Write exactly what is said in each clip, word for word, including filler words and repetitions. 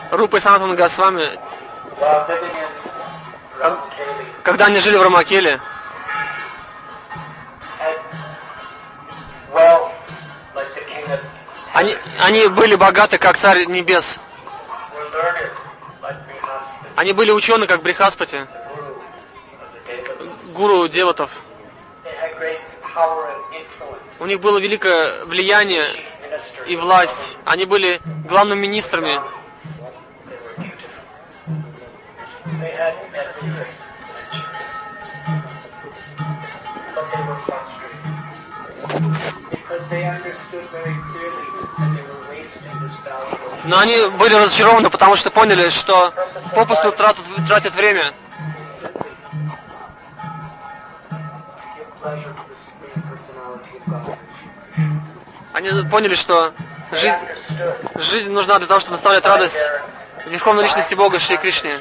Рупа и Санатана Госвами, когда они жили в Рамакеле, они, они были богаты, как царь небес. Они были учены, как Брихаспати, гуру деватов. У них было великое влияние и власть. Они были главными министрами. Но они были разочарованы, потому что поняли, что попусту тратят, тратят время. Они поняли, что жизнь, жизнь нужна для того, чтобы доставлять радость Верховной Личности Бога Шри Кришне.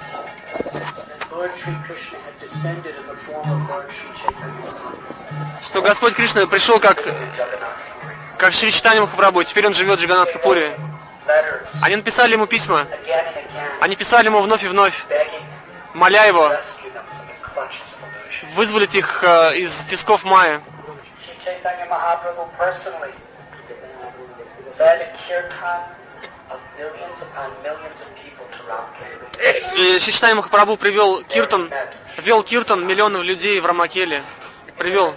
Что Господь Кришна пришел как, как Шри Чайтанья Махапрабху, теперь он живет в Джаганнатха-Пури. Они написали ему письма. Они писали ему вновь и вновь, моля его вызволить их э, из тисков Майя. И Шри Чайтанья Махапрабху привел киртан, вел киртан миллионов людей в Рамакеле. Привел.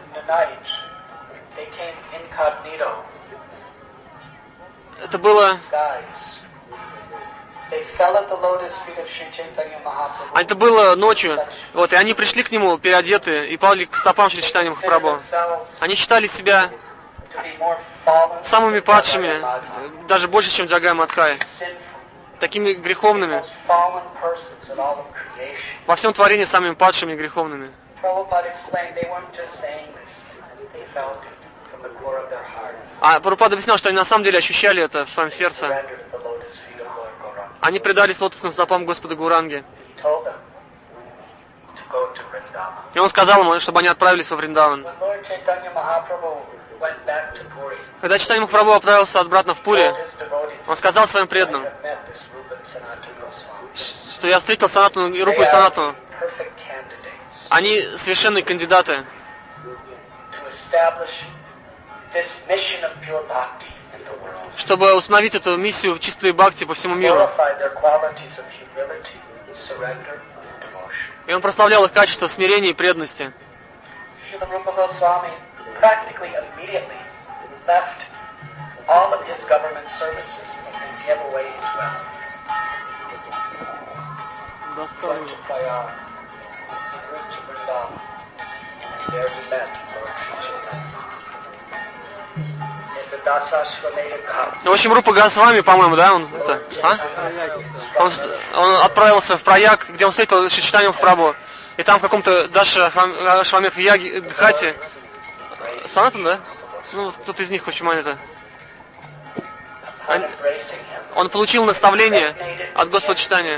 Это было... Это было ночью. Вот, и они пришли к нему переодетые и пали к стопам Шри Чайтаньи Махапрабху. Они считали себя самыми падшими, даже больше, чем Джагай Мадхай, такими греховными, во всем творении самыми падшими и греховными. А Прабхупада объяснял, что они на самом деле ощущали это в своем сердце. Они предались лотосным стопам Господа Гауранги. И он сказал им, чтобы они отправились во Вриндаван. Когда Чайтанья Махапрабху отправился обратно в Пури, он сказал своим преданным, что я встретил Санатану и Рупу и Санатану. Они совершенные кандидаты, чтобы установить эту миссию чистой бхакти по всему миру. И он прославлял их качество смирения и преданности. Ну, в общем, Рупа Госвами, по-моему, да, он, это, а? он, он отправился в Праяг, где он встретил Шри Чайтанью Махапрабху. И там в каком-то Даша Швамет Яги Дхати. Санатан, да? Ну, кто-то из них, почему это? Он получил наставление от Господа Чайтаньи,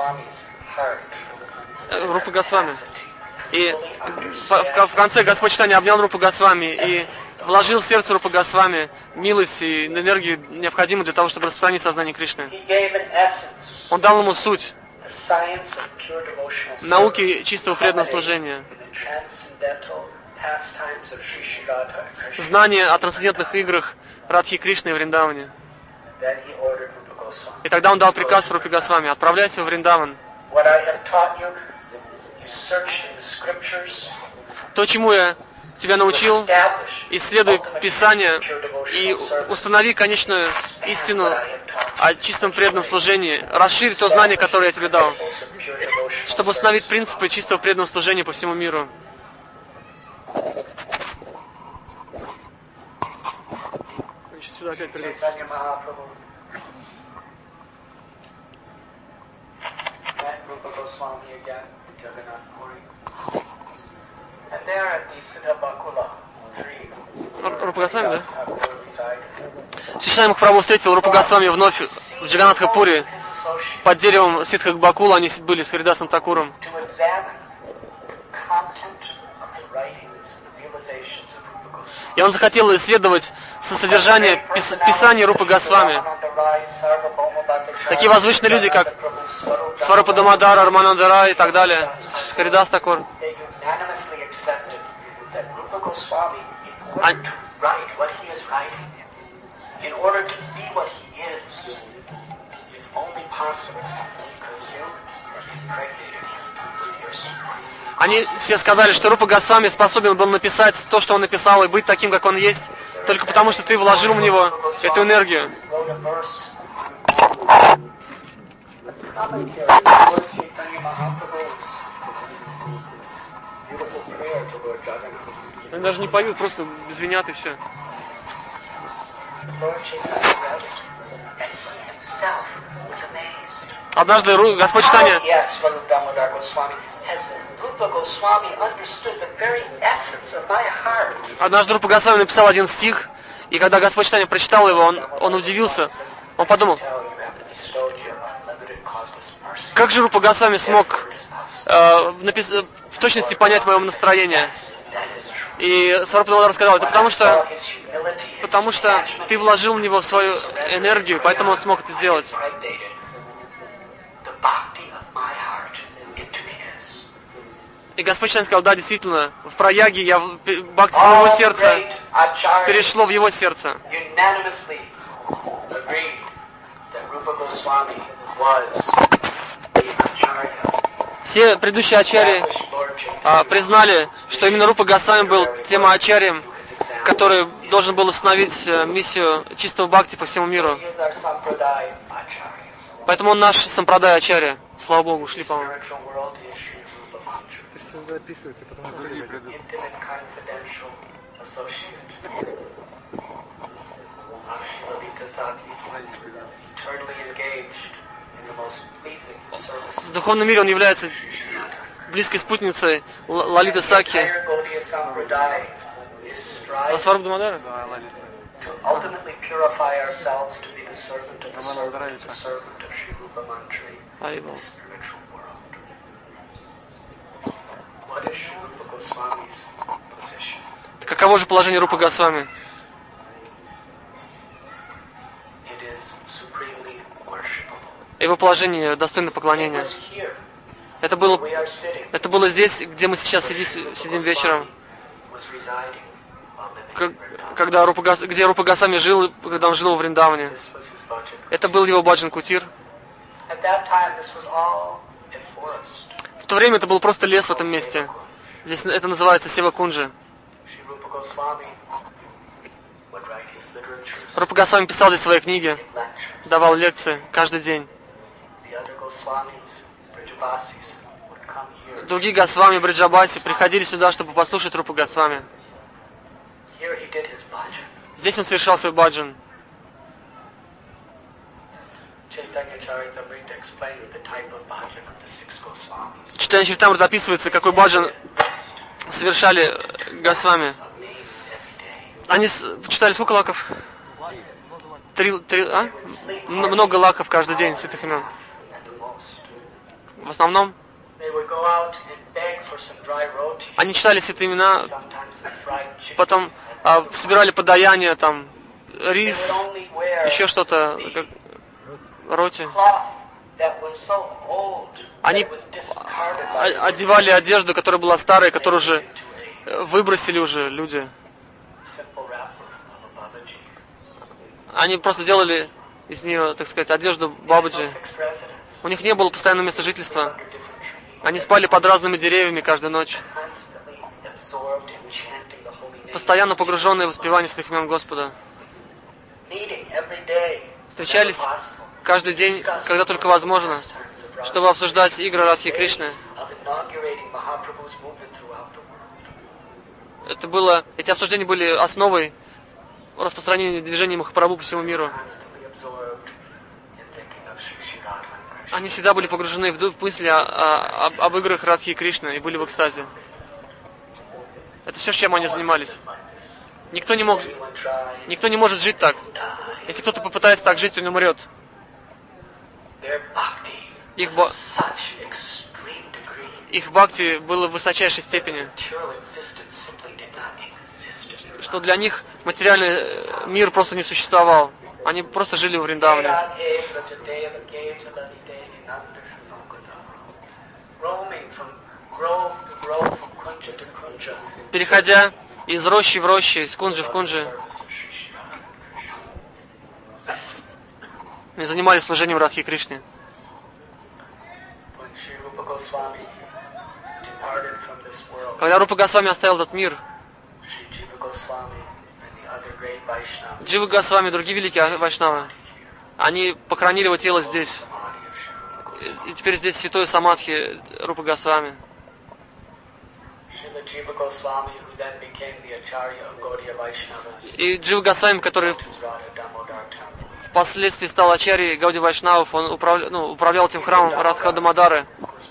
Рупа Госвами. И в конце Господь Чайтанья обнял Рупа Госвами и вложил в сердце Рупа Госвами милость и энергию, необходимую для того, чтобы распространить сознание Кришны. Он дал ему суть науки чистого преданного служения, знание о трансцендентных играх Радхи Кришны и Вриндаване. И тогда он дал приказ Рупе Госвами: отправляйся в Вриндаван. То, чему я тебя научил, исследуй Писание и установи конечную истину о чистом преданном служении. Расширь то знание, которое я тебе дал, чтобы установить принципы чистого преданного служения по всему миру. Сюда опять придет. Рупа Госвами, да? Шри Чайтанья Махапрабху встретил Рупа Госвами вновь в Джаганнатха-Пури. Под деревом Сиддха Бакула они были с Харидасом Такуром. И И он захотел исследовать содержание пис Писания Рупы Госвами. Такие возвышенные люди, как Сварупа Дамодар, Рамананда Рай и так далее, Харидас Такур. Они... Они все сказали, что Рупа Госвами способен был написать то, что он написал, и быть таким, как он есть, только потому, что ты вложил в него эту энергию. Они даже не поют, просто звенят и все. Однажды Господь Чайтанья Однажды Рупа Госвами написал один стих, и когда Господь Чайтанья прочитал его, он, он удивился. Он подумал, как же Рупа Госвами смог э, напис... в точности понять мое настроение? И Сварупа Дамодар сказал, это потому что, потому что ты вложил в него свою энергию, поэтому он смог это сделать. И Господь Чайтанья сказал, да, действительно, в Праяге я бхакти своего сердца перешло в его сердце. Все предыдущие ачарьи а, признали, что именно Рупа Госвами был тем ачарьем, который должен был установить миссию чистого бхакти по всему миру. Поэтому он наш сампрадай ачарья. Слава Богу, ушли, по-моему. В духовном мире он является близкой спутницей Лалиты Сакхи. Сварупа Дамодара? Арибал. Каково же положение Рупы Госвами? Его положение достойно поклонения. Это было, это было здесь, где мы сейчас сидим, сидим вечером. Как, когда Рупа Гос, где Рупа Госвами жил, когда он жил в Вриндаване. Это был его баджан кутир. В то время это был просто лес в этом месте. Здесь это называется Сева-Кунджа. Рупа Госвами писал здесь свои книги, давал лекции каждый день. Другие Госвами, Бриджабаси приходили сюда, чтобы послушать Рупу Госвами. Здесь он совершал свой баджан. Чайтанья Чаритамрит описывается, какой баджан совершали Госвами. Они читали сколько лаков? Три, три, а? Много лаков каждый день, святых имен. В основном они читали святые имена, потом а, собирали подаяние, там, рис, еще что-то, как, роти. Они одевали одежду, которая была старая, которую уже выбросили уже люди. Они просто делали из нее, так сказать, одежду Бабаджи. У них не было постоянного места жительства. Они спали под разными деревьями каждую ночь. Постоянно погруженные в воспевание святых имен Господа. Встречались каждый день, когда только возможно, чтобы обсуждать игры Радхи Кришны. Это было, эти обсуждения были основой распространения движения Махапрабху по всему миру. Они всегда были погружены в мысли о, о, об, об играх Радхи Кришны и были в экстазе. Это все, чем они занимались. Никто не мог, никто не может жить так. Если кто-то попытается так жить, он умрет. Их, бо... Их бхакти было в высочайшей степени. что для них материальный мир просто не существовал. Они просто жили в Вриндаване. Переходя из рощи в рощи, из кунджи в кунджи, они занимались служением Радхи Кришне. Когда Рупа Госвами оставил этот мир, Джива Госвами и другие великие вайшнавы, они похоронили его тело здесь. И теперь здесь святой Самадхи Рупа Госвами. И Джива Госвами, который впоследствии стал ачарьей Гауди Вайшнавов, он управля... ну, управлял этим храмом Радха Дамодары.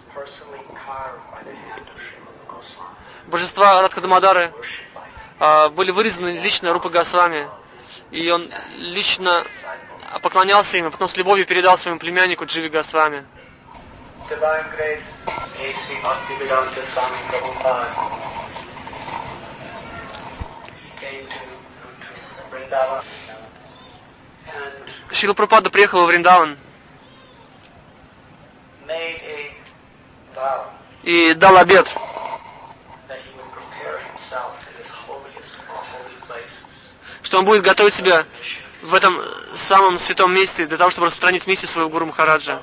Божества Радха Дамодары а, были вырезаны лично Рупа Госвами. И он лично поклонялся им, а потом с любовью передал своему племяннику Дживе Госвами. Шрила Прабхупада приехал в Вриндаван и дал обет, что он будет готовить себя в этом самом святом месте для того, чтобы распространить миссию своего Гуру Махараджа.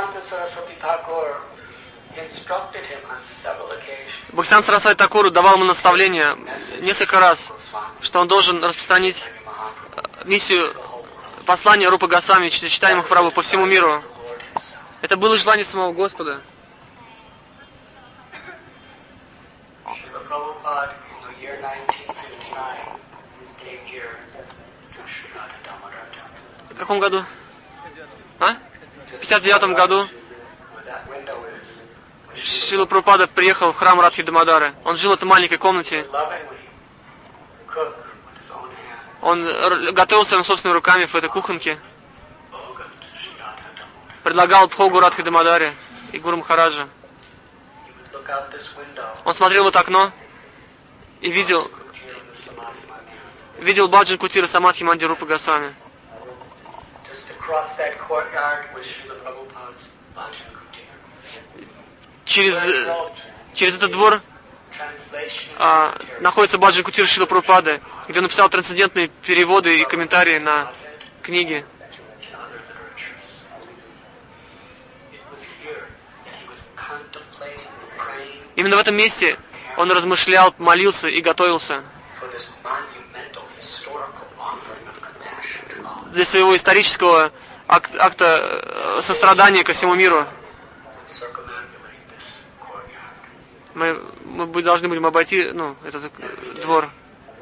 Бхактисиданта Сарасвати Такуру давал ему наставление несколько раз, что он должен распространить миссию послания Рупы Госвами и читаемых Махапрабху по всему миру. Это было желание самого Господа. В каком году? А? В пятьдесят девятом году Шрила Прабхупада приехал в храм Радхи Дамодары. Он жил в этой маленькой комнате. Он готовил своими собственными руками в этой кухонке. Предлагал Бхогу Радхи Дамодаре и Гуру Махараджа. Он смотрел в это окно и видел, видел Баджан Кутира Самадхи Мандир Рупы Госвами. Через, через этот двор а, находится Баджан Кутир Шрила Прабхупады, где он написал трансцендентные переводы и комментарии на книги. Именно в этом месте он размышлял, молился и готовился для своего исторического ак- акта сострадания ко всему миру. Мы, мы должны будем обойти, ну, этот двор.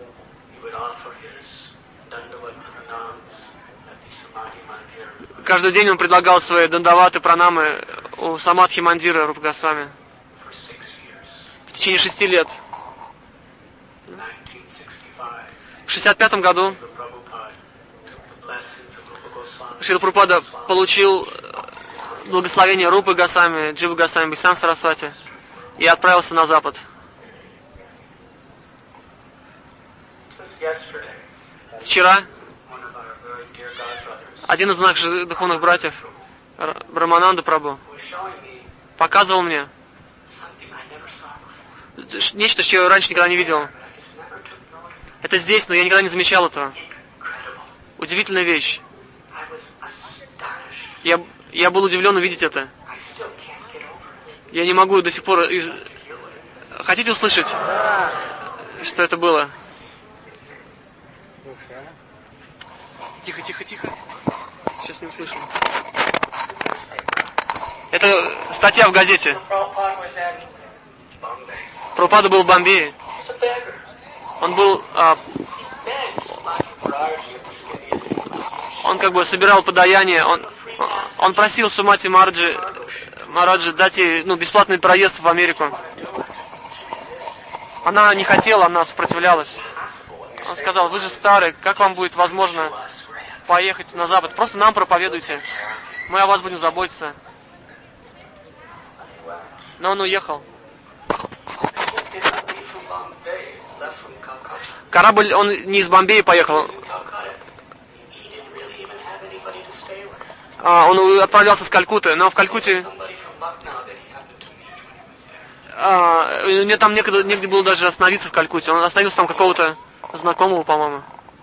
Каждый день он предлагал свои дандаваты, пранамы у Самадхи Мандира Рупы Госвами. В течение шести лет. В шестьдесят пятом году Шрила Прабхупада получил благословение Рупы Госвами, Дживы Госвами, Бхактисиданта Сарасвати и отправился на запад. Вчера один из наших духовных братьев, Брамананда Прабху, показывал мне нечто, что я раньше никогда не видел. Это здесь, но я никогда не замечал этого. Удивительная вещь. Я, я был удивлен увидеть это. Я не могу до сих пор... Хотите услышать, что это было? Тихо, тихо, тихо. Сейчас не услышим. Это статья в газете. Прабхупада был в Бомбее. Он был... А, он как бы собирал подаяние. Он, он просил Сумати Мараджи, Мараджи дать ей ну, бесплатный проезд в Америку. Она не хотела, она сопротивлялась. Он сказал: вы же старый, как вам будет возможно поехать на Запад? Просто нам проповедуйте. Мы о вас будем заботиться. Но он уехал. Корабль, он не из Бомбея поехал. А, он отправлялся с Калькутты, но в Калькутте... А, мне там некогда, негде было даже остановиться в Калькутте. Он остановился там какого-то знакомого, по-моему.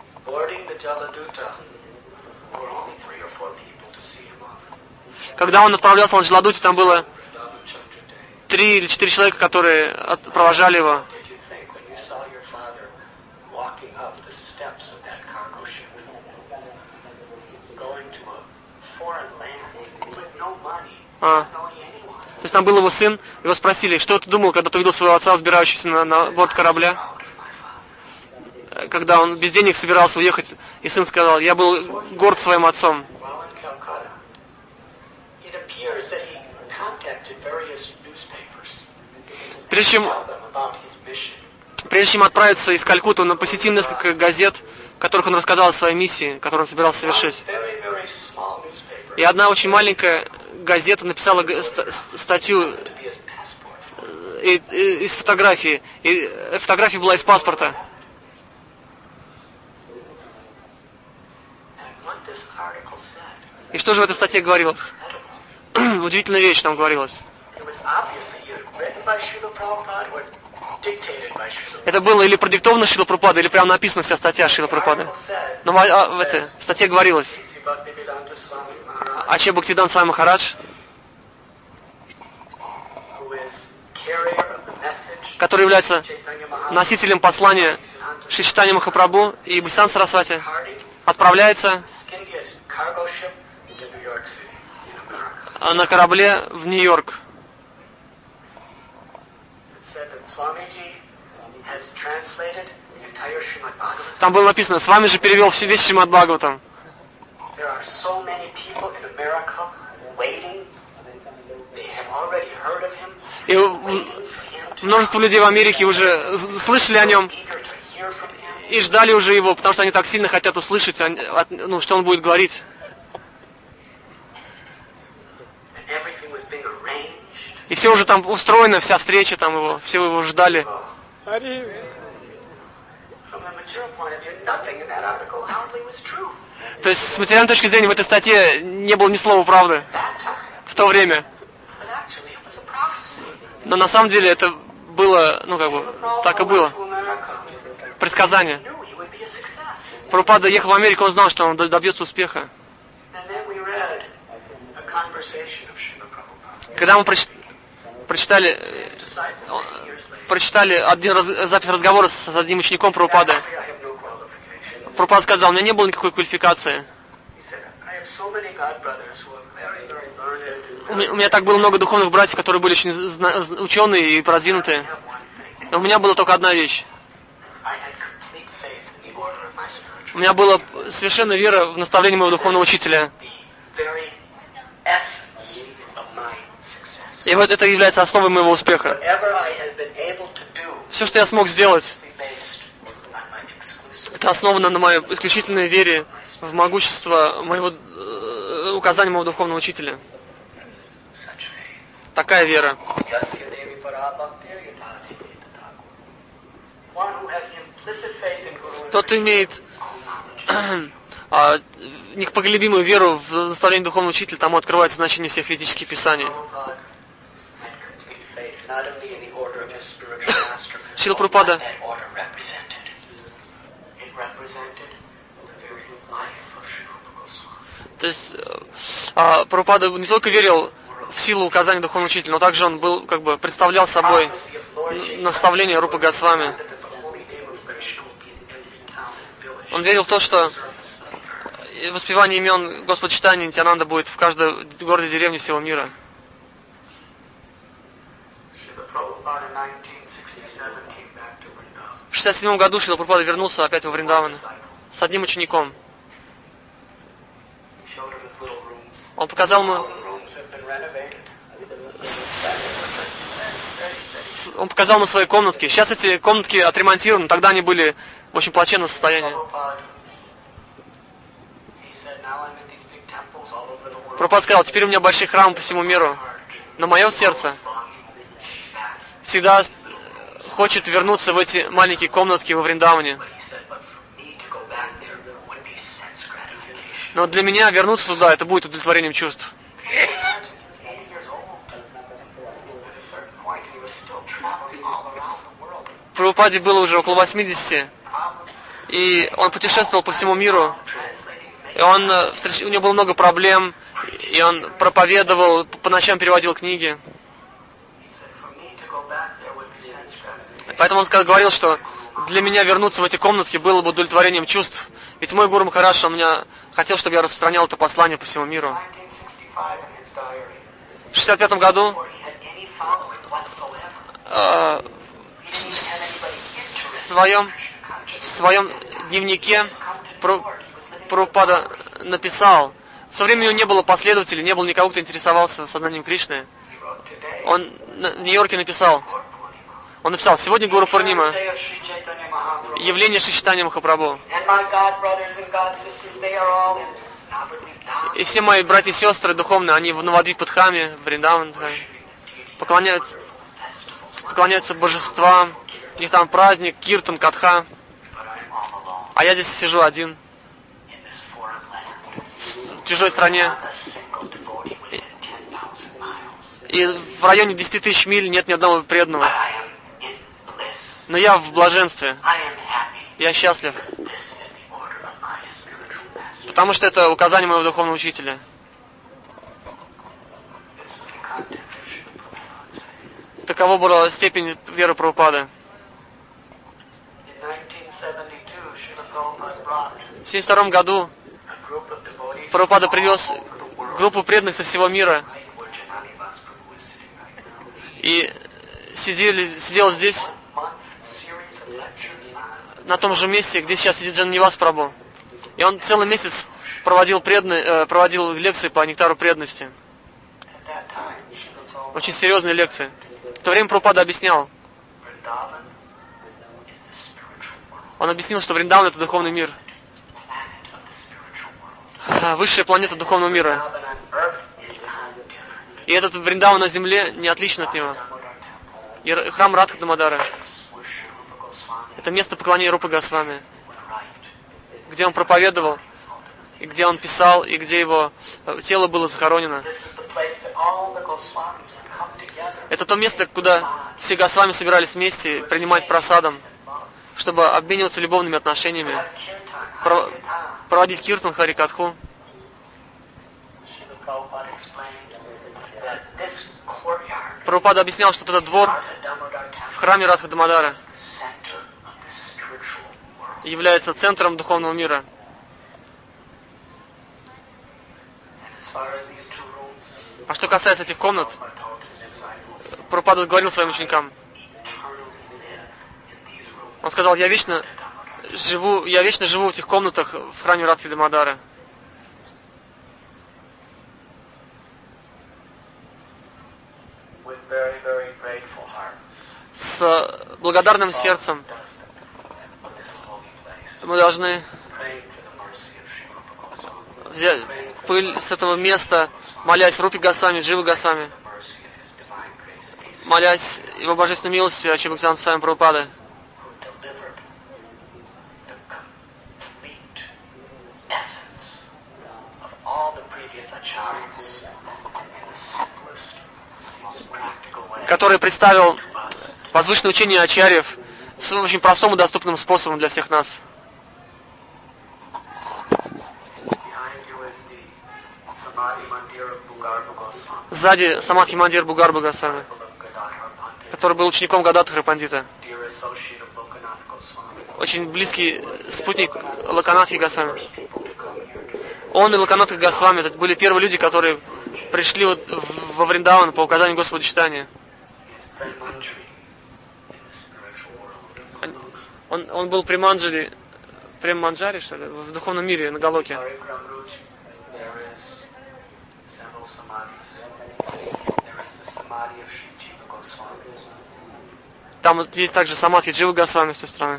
Когда он отправлялся на Джаладуте, там было три или четыре человека, которые провожали его. А. То есть там был его сын, его спросили, что ты думал, когда ты увидел своего отца, взбирающегося на, на борт корабля? Когда он без денег собирался уехать, и сын сказал, я был горд своим отцом. Прежде чем, прежде чем отправиться из Калькутты, он посетил несколько газет, в которых он рассказал о своей миссии, которую он собирался совершить. И одна очень маленькая газета написала статью из фотографии. И фотография была из паспорта. И что же в этой статье говорилось? Удивительная вещь там говорилось. Это было или продиктовано Шрила Прабхупадой, или прямо написана вся статья Шрила Прабхупады. Но в, а, в этой статье говорилось: Аче Бхактивиданта Свами Махарадж, который является носителем послания Шри Чайтанья Махапрабху и Бхактисиданта Сарасвати, отправляется на корабле в Нью-Йорк. Там было написано, с вами же перевел весь Шримад Бхагаватам. И множество людей в Америке уже слышали о нем и ждали уже его, потому что они так сильно хотят услышать, ну, что он будет говорить. И все уже там устроено, вся встреча там его, все его ждали. То есть с материальной точки зрения в этой статье не было ни слова правды в то время. Но на самом деле это было, ну как бы, так и было. Предсказание. Прабхупада ехал в Америку, он знал, что он добьется успеха. Когда мы проч... прочитали, прочитали один раз... запись разговора с одним учеником Прабхупады, Прабхупада сказал, у меня не было никакой квалификации. У меня, у меня так было много духовных братьев, которые были очень ученые и продвинутые. Но у меня была только одна вещь. У меня была совершенная вера в наставление моего духовного учителя. И вот это является основой моего успеха. Все, что я смог сделать, это основано на моей исключительной вере в могущество моего э, указания моего духовного учителя. Такая вера. Тот имеет а, непоколебимую веру в наставление духовного учителя, тому открывается значение всех ведических писаний. Шрила Прабхупада То есть а, Прабхупада не только верил в силу указаний духовного учителя, но также он был, как бы, представлял собой наставление Рупы Госвами. Он верил в то, что воспевание имен Господа Чайтаньи Нитьянанда будет в каждой городе, деревне всего мира. В шестьдесят седьмом году Шрила Прабхупада вернулся опять во Вриндаван с одним учеником. Он показал ему, он показал ему свои комнатки. Сейчас эти комнатки отремонтированы, тогда они были в очень плачевном состоянии. Прабхупада сказал, теперь у меня большие храмы по всему миру, но мое сердце всегда хочет вернуться в эти маленькие комнатки во Вриндаване. Но для меня вернуться туда, это будет удовлетворением чувств. Прабхупаде было уже около восьмидесяти, и он путешествовал по всему миру. И он, у него было много проблем, и он проповедовал, по ночам переводил книги. Поэтому он говорил, что для меня вернуться в эти комнатки было бы удовлетворением чувств. Ведь мой Гуру Махарадж, он меня хотел, чтобы я распространял это послание по всему миру. В шестьдесят пятом году э, в, своем, в своем дневнике Прабхупада написал, в то время у него не было последователей, не было никого, кто интересовался сознанием Кришны. Он в Нью-Йорке написал, он написал, сегодня Гуру Пурнима, явление Шри Чайтанья Махапрабху. И все мои братья и сестры духовные, они в Навадвипадхаме, в Вриндаване, поклоняются, поклоняются божествам, у них там праздник, киртан, катха. А я здесь сижу один, в чужой стране. И в районе десяти тысяч миль нет ни одного преданного. Но я в блаженстве. Я счастлив. Потому что это указание моего духовного учителя. Такова была степень веры Прабхупады. В семьдесят втором году Прабхупада привез группу преданных со всего мира. И сидели, сидел здесь, на том же месте, где сейчас сидит Джаннивас Прабху. И он целый месяц проводил, преданные, э, проводил лекции по нектару преданности. Очень серьезные лекции. В то время Прабхупада объяснял. Он объяснил, что Вриндаван — это духовный мир. Высшая планета духовного мира. И этот Вриндаван на земле не отличен от него. И храм Радха Дамодара — это место поклонения Рупы Госвами, где он проповедовал, и где он писал, и где его тело было захоронено. Это то место, куда все Госвами собирались вместе принимать просадом, чтобы обмениваться любовными отношениями, проводить киртан, харикатху. Прабхупада объяснял, что этот двор в храме Радха Дамодара является центром духовного мира. А что касается этих комнат, Прабхупада говорил своим ученикам, он сказал, я вечно живу, я вечно живу в этих комнатах в храме Радхи Дамодара. С благодарным сердцем мы должны взять пыль с этого места, молясь Рупе Госвами, Дживе Госвами, молясь Его Божественной милостью Ачи Бхактивинода Свами Прабхупады. Который представил возвышенное учение ачарьев в очень простом и доступным способом для всех нас. Сзади Самадхи Мандир Бугарба Госвами, который был учеником Гададхара Пандита. Очень близкий спутник Локанатхи Госвами. Он и Локанатха Госвами, это были первые люди, которые пришли вот во Вриндаван по указанию Господа Чайтаньи. Он, он был при Манджари, при Манджари, что ли, в духовном мире, на Галоке. Там вот есть также самадхи Дживы Госвами с той стороны.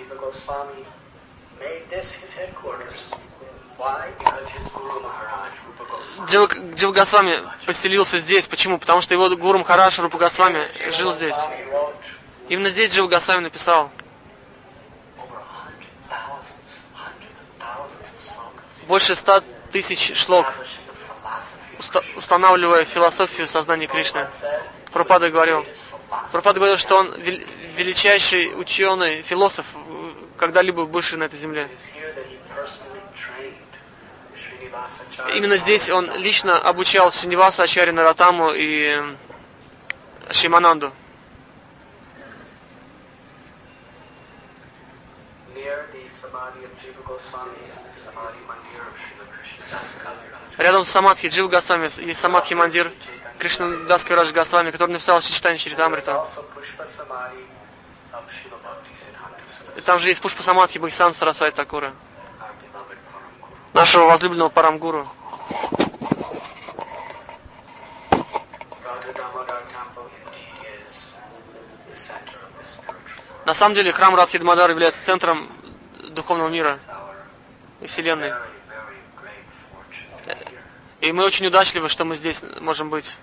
Джива, Джива Госвами поселился здесь. Почему? Потому что его Гуру Махарадж Рупа Госвами жил здесь. Именно здесь Джива Госвами написал больше ста тысяч шлок, уста устанавливая философию сознания Кришны. Прабхупада говорил, Прабхупада говорил, что он величайший ученый, философ, когда-либо бывший на этой земле. Именно здесь он лично обучал Шринивасу, Ачарья Наратаму и Шимананду. Рядом с Самадхи Джива Госвами есть Самадхи Мандир Кришнадас Кавирадж Госвами, который написал Шри Чаритамрита. И там же есть Пушпа Самадхи Бхаксан Сарасвати Такура, нашего возлюбленного Парамгуру. На самом деле храм Радхи Дамодар является центром духовного мира и Вселенной. И мы очень удачливы, что мы здесь можем быть.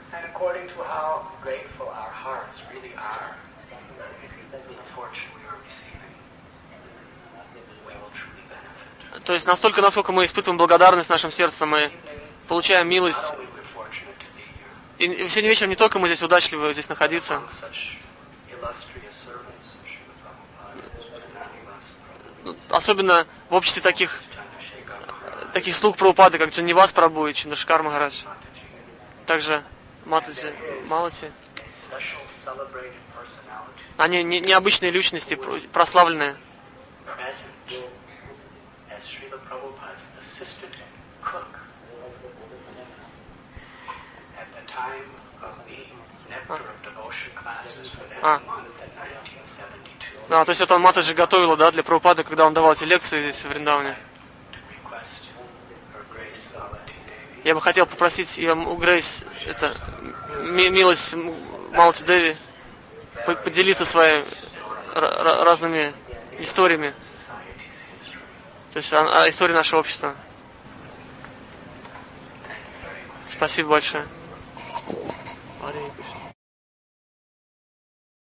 То есть настолько, насколько мы испытываем благодарность в нашем сердце, мы получаем милость. И сегодня вечером не только мы здесь удачливы здесь находиться. Особенно в обществе таких таких слуг Прабхупады, как Джаннивас Прабху и Чандрашекар Махарадж. Также Матаджи, Малати. Они не, необычные личности, прославленные. А. А, то есть это он Матаджи готовила, да, для Прабхупады, когда он давал эти лекции здесь в Вриндаване. Я бы хотел попросить ее, у Грейс, это, милость Малати Деви, поделиться своими разными историями. То есть о, о истории нашего общества. Спасибо большое.